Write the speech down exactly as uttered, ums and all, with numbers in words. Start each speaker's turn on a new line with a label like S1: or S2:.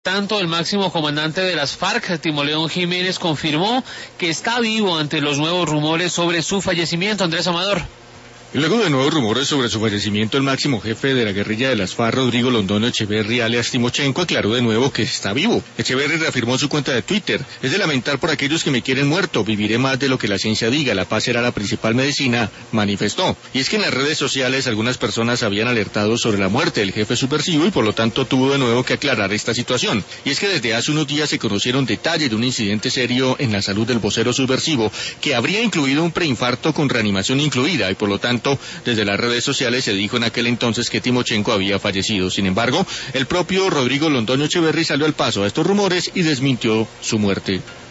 S1: Tanto el máximo comandante de las FARC, Timoleón Jiménez, confirmó que está vivo ante los nuevos rumores sobre su fallecimiento. Andrés Amador.
S2: Y luego de nuevos rumores sobre su fallecimiento, el máximo jefe de la guerrilla de las FARC, Rodrigo Londoño Echeverri, alias Timochenko, aclaró de nuevo que está vivo. Echeverri reafirmó en su cuenta de Twitter: es de lamentar por aquellos que me quieren muerto, viviré más de lo que la ciencia diga, la paz será la principal medicina, manifestó. Y es que en las redes sociales algunas personas habían alertado sobre la muerte del jefe subversivo y por lo tanto tuvo de nuevo que aclarar esta situación. Y es que desde hace unos días se conocieron detalles de un incidente serio en la salud del vocero subversivo que habría incluido un preinfarto con reanimación incluida y por lo tanto desde las redes sociales se dijo en aquel entonces que Timochenko había fallecido. Sin embargo, el propio Rodrigo Londoño Echeverri salió al paso a estos rumores y desmintió su muerte.